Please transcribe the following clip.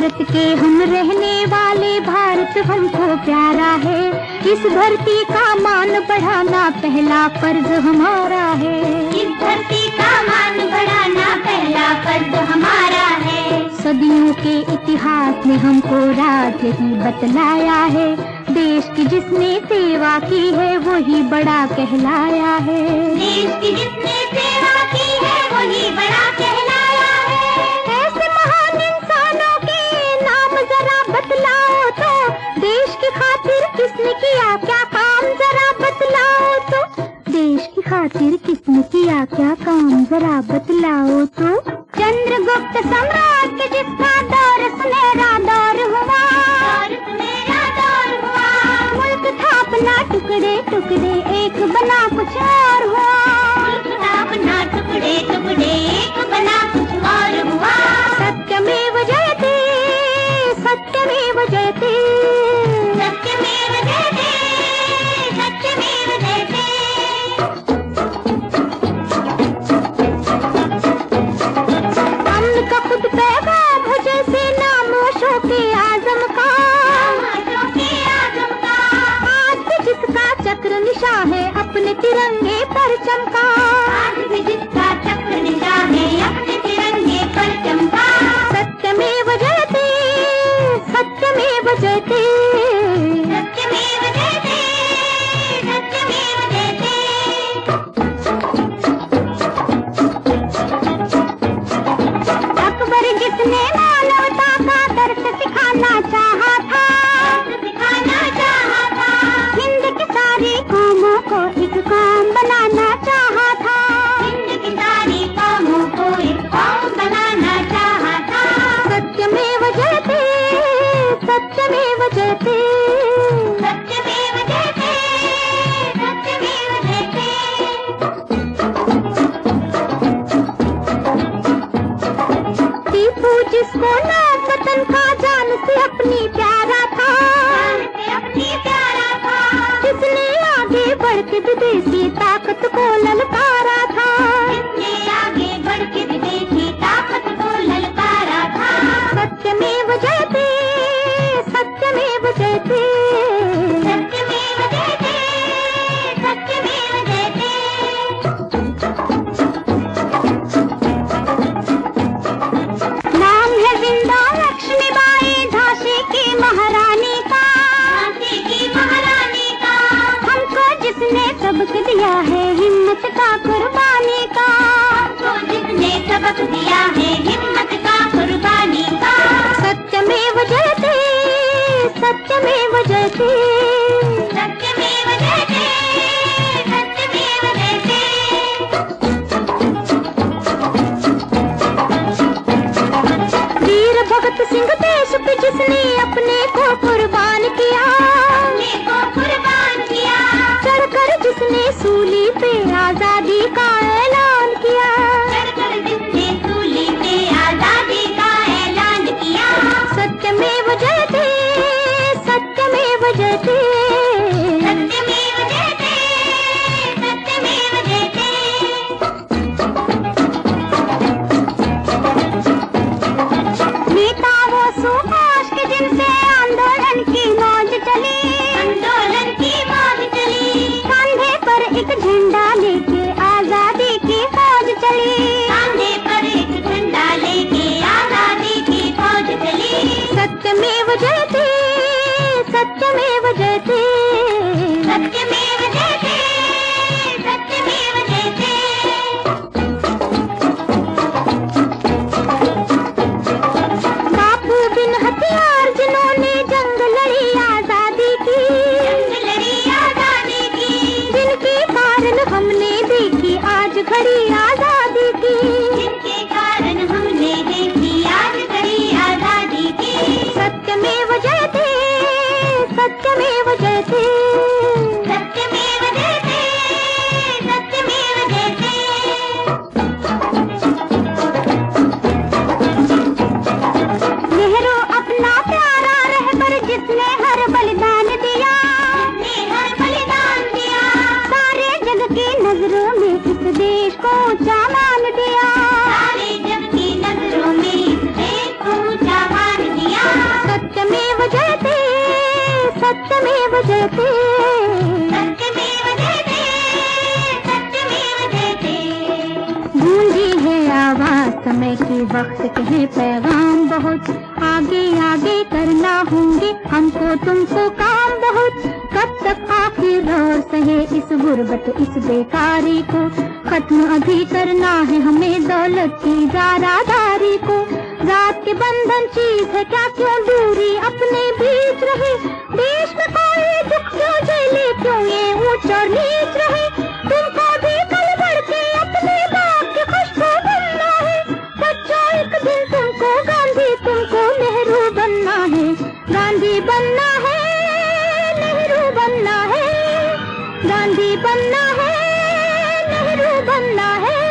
भारत के हम रहने वाले, भारत हमको प्यारा है। इस धरती का मान बढ़ाना पहला फर्ज हमारा है। इस धरती का मान बढ़ाना पहला फर्ज हमारा है। सदियों के इतिहास में हमको राज्य ही बतलाया है। देश की जिसने सेवा की है वही बड़ा कहलाया है। देश की जिसने सेवा की है वही बड़ा कहलाया है। ऐसे महान इंसानों के नाम जरा बतलाओ तो, देश की खातिर किसने किया क्या काम जरा बतलाओ तो, देश की खातिर किसने किया क्या काम जरा बतलाओ तो। चंद्रगुप्त सम्राट जिसका दौर सुनहरा दौर हुआ, मुल्क था अपना टुकड़े टुकड़े एक बना कुछ और हुआ। मुल्क था अपना टुकड़े टुकड़े एक बना कुछ और हुआ। सत्यमेव जयते, सत्यमेव जयते, सत्यमेव जयते, सत्यमेव जयते। अमन का खुद पैगाम हो जैसे नाम अशोक आजम का, जिसका चक्र निशान है अपने तिरंगे पर चमका। आज भी जिसका चक्र निशान है अपने तिरंगे पर चमका। सत्यमेव जयते, सत्यमेव जयते, सत्यमेव जयते, सत्यमेव जयते। अकबर जिसने मानवता का दर्द सिखाना चाहा था, कौमों को एक कौम बनाना चाहा था। हिंद की सारी कौमों को एक कौम बनाना चाहा था। सत्यमेव जयते, सत्यमेव जयते, सत्यमेव जयते, सत्यमेव जयते। टीपू जिसको नाम वतन का जान से अपनी प्यारा था, अपनी प्यारा था, जिसने आगे बढ़ के विदेशी ताकत को ललकारा था। जिसने आगे बढ़ के विदेशी ताकत को ललकारा था। सत्यमेव जयते, सत्यमेव जयते, सत्यमेव जयते, सत्यमेव जयते। नाम है जिंदा लक्ष्मीबाई झांसी की महारानी का, झांसी की महारानी का। हमको जिसने सबक दिया है हिम्मत का कुर्बानी का। हमको जिसने सबक दिया है हिम्मत का कुर्बानी का। सत्यमेव जयते, सत्यमेव जयते, सत्यमेव जयते, सत्यमेव जयते। वीर भगत सिंह देश पे जिसने अपने को कुर्बान किया, अपने को कुर्बान किया। चढ़कर जिसने सूली पे आजादी का ऐलान किया। चढ़कर जिसने सूली पे आजादी का ऐलान किया। सत्यमेव जयते, सत्यमेव जयते, सत्यमेव जयते, सत्यमेव जयते। नेता वो सुभाष के जिनसे आंदोलन की मौज चली, आंदोलन की मौज चली। कंधे पर एक झंडा लेके आजादी की फौज चली। कांधे पर एक झंडा लेके आजादी की फौज चली। सत्यमेव जयते, सत्यमेव जयते, सत्यमेव जयते, सत्यमेव जयते। बापू बिन हथियार जिन्होंने जंग लड़ी आजादी की, जंग लड़ी आजादी की। जिनके कारण हमने देखी आज घड़ी आजादी की। जिनके कारण हमने देखी आज घड़ी आजादी की। सत्यमेव जयते, सत्यमेव जयते, सत्यमेव जयते, सत्यमेव जयते। गूंजी है आवाज समय की, वक्त के है पैगाम बहुत, आगे आगे करना होंगे हमको तुमको काम बहुत। कब तक आखिर और सहे इस गुर्बत इस बेकारी को, खत्म अभी करना है हमें दौलत की जारादारी को। रात के बंधन चीज है क्या, क्यों दूरी अपने बीच रहे, देश में कोई दुख क्यों झेले, क्यों ये ऊंच और नीच रहे। तुमको भी कल बढ़ के अपने बाप के खुशबू बनना है, बच्चों एक दिन तुमको गांधी तुमको नेहरू बनना है। गांधी बनना है, नेहरू बनना है, गांधी बनना है, नेहरू बनना है।